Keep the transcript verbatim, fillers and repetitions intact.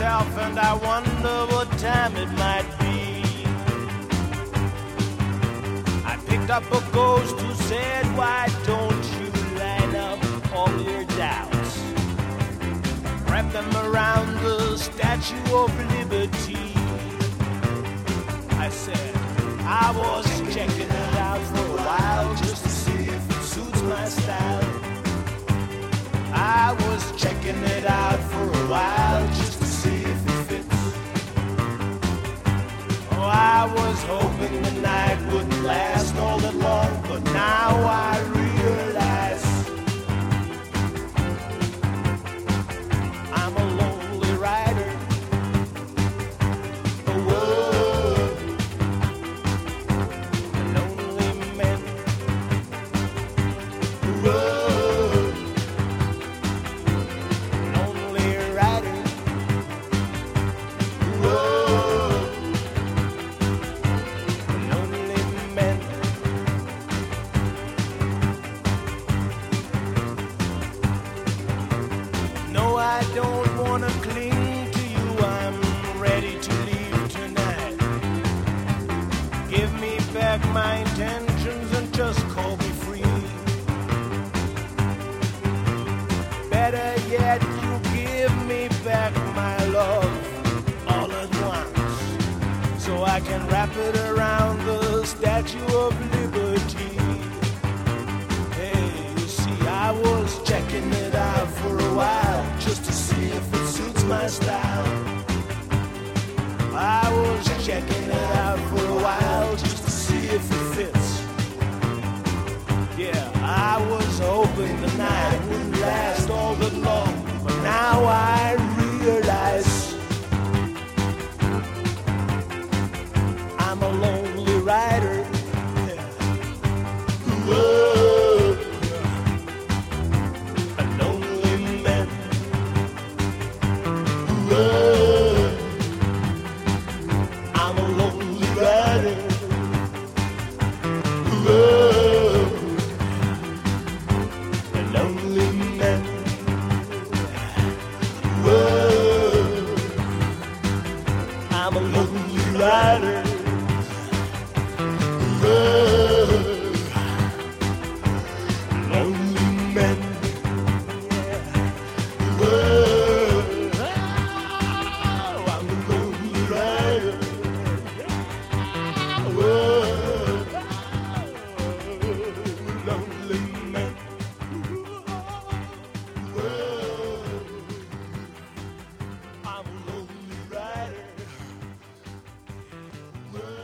myself and I wonder what time it might be. I picked up a ghost who said, why don't you line up all your doubts, wrap them around the Statue of Liberty. I said, I was checking it out for a while just to see if it suits my style. I was checking it out for a while just to see if it fits. Oh, I was hoping the night wouldn't last all that long, but now I realize I'm a lonely rider. Oh, a lonely man. Oh, I don't wanna cling to you, I'm ready to leave tonight. Give me back my intentions and just call me free. Better yet, you give me back my love all at once, so I can wrap it around the Statue of Liberty. Hey, you see, I was checking it out for a while just to see if it suits my style. I was checking it out for a while just to see if it fits. Yeah, I was hoping the night wouldn't last all that long, but now I realize I'm a lonely rider. Yeah. Whoa. I'm a lonely rider. Whoa. A lonely man. Whoa. I'm a lonely rider. Whoa. Lonely man. Whoa. I'm a lonely rider.